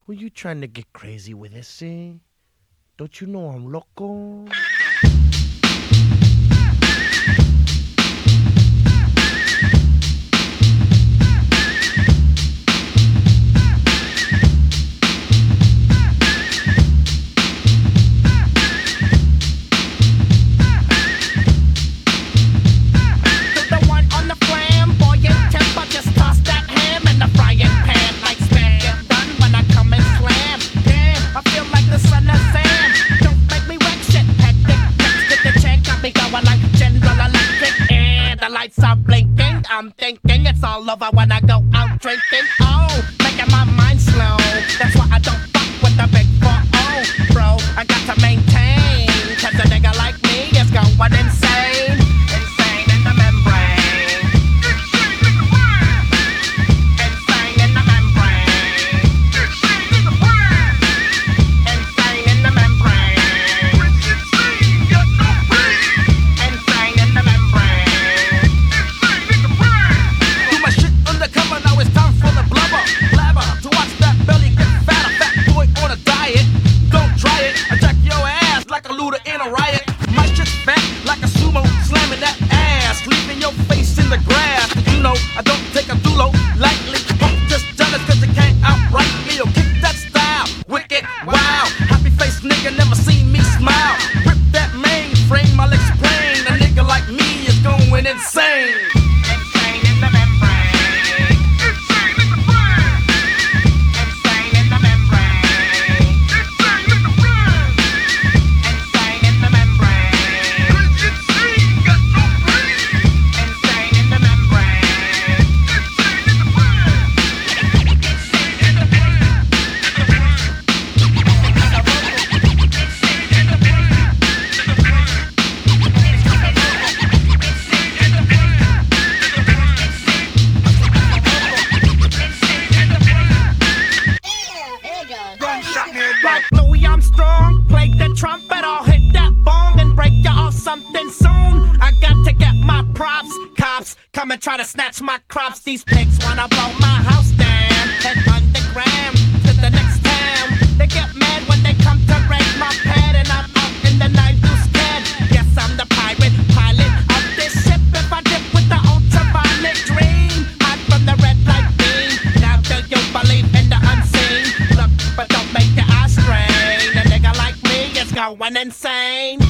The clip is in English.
Who you trying to get crazy with this, eh? Don't you know I'm loco? I'm thinking it's all over when I go out drinking. Oh, making my mind slow. That's why I don't fuck with the big 4-0, bro. I got to maintain, cause a nigga like me is going insane. Insane in the membrane. Insane in the membrane. Insane in the brain. Insane in the membrane. Insane in the membrane. In a riot, my shit's fat like a sumo, slamming that ass, leaving your face in the grass. You know I don't take a dulo lightly. I'm just jealous cause you can't outright me. Yo, kick that style, wicked, wow. Happy face nigga never seen me smile. Rip that mainframe, I'll explain. A nigga like me is going insane. Insane in the membrane. Insane in the brain. Insane in the membrane. Insane in the brain. Like Louis Armstrong, play the trumpet, I'll hit that bong and break you off something soon. I got to get my props, cops come and try to snatch my crops. These pigs wanna blow my house down, head underground to the next town. They get mad when they come to raid my pad and I'm up in the night loose dead. Yes, I'm the pirate, pilot of this ship. If I dip with the ultraviolet dream, hide from the red light beam. Now do you believe in the unseen? Look, but don't make your eyes strain. A nigga like me is going insane.